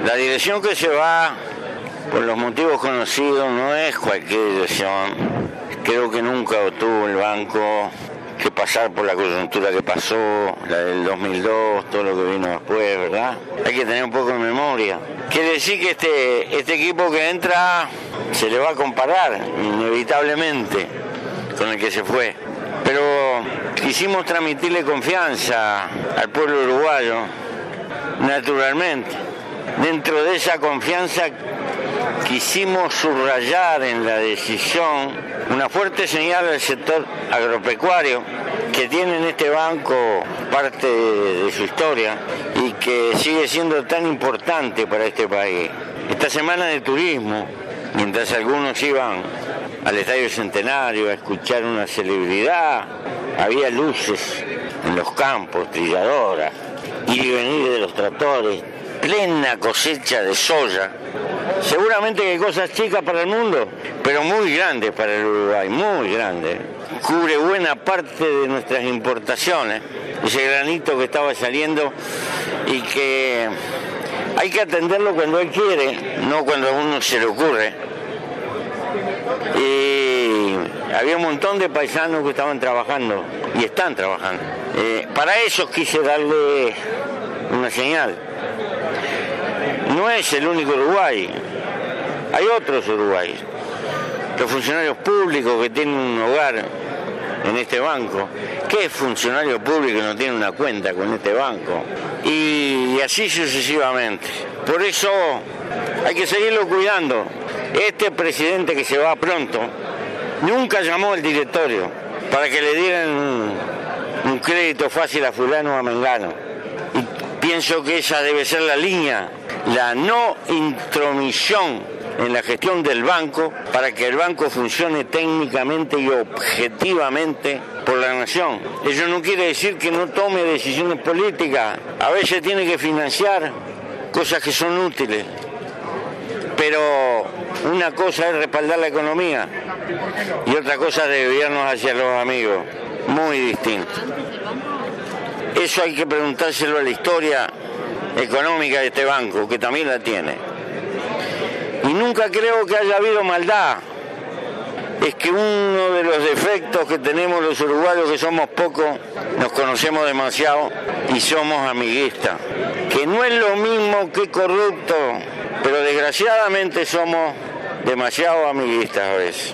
La dirección que se va, por los motivos conocidos, no es cualquier dirección. Creo que nunca tuvo el banco que pasar por la coyuntura que pasó, la del 2002, todo lo que vino después, ¿verdad? Hay que tener un poco de memoria. Quiere decir que este equipo que entra se le va a comparar, inevitablemente, con el que se fue. Pero quisimos transmitirle confianza al pueblo uruguayo, naturalmente. Dentro de esa confianza quisimos subrayar en la decisión una fuerte señal al sector agropecuario que tiene en este banco parte de su historia y que sigue siendo tan importante para este país. Esta semana de turismo, mientras algunos iban al Estadio Centenario a escuchar una celebridad, había luces en los campos, trilladoras, ir y venir de los tractores, plena cosecha de soya. Seguramente que cosas chicas para el mundo, pero muy grandes para el Uruguay, muy grandes. Cubre buena parte de nuestras importaciones, ese granito que estaba saliendo y que hay que atenderlo cuando él quiere, no cuando a uno se le ocurre. Y había un montón de paisanos que estaban trabajando y están trabajando. Para eso quise darle una señal. No es el único Uruguay, hay otros Uruguayos. Los funcionarios públicos que tienen un hogar en este banco. ¿Qué funcionario público no tiene una cuenta con este banco? Y así sucesivamente. Por eso hay que seguirlo cuidando. Este presidente que se va pronto nunca llamó al directorio para que le dieran un crédito fácil a fulano o a mengano. Y pienso que esa debe ser la línea, la no intromisión en la gestión del banco para que el banco funcione técnicamente y objetivamente por la nación. Eso no quiere decir que no tome decisiones políticas. A veces tiene que financiar cosas que son útiles. Pero una cosa es respaldar la economía y otra cosa es desviarnos hacia los amigos. Muy distinto. Eso hay que preguntárselo a la historia económica de este banco, que también la tiene. Y nunca creo que haya habido maldad. Es que uno de los defectos que tenemos los uruguayos, que somos pocos, nos conocemos demasiado y somos amiguistas. Que no es lo mismo que corrupto, pero desgraciadamente somos demasiado amiguistas a veces.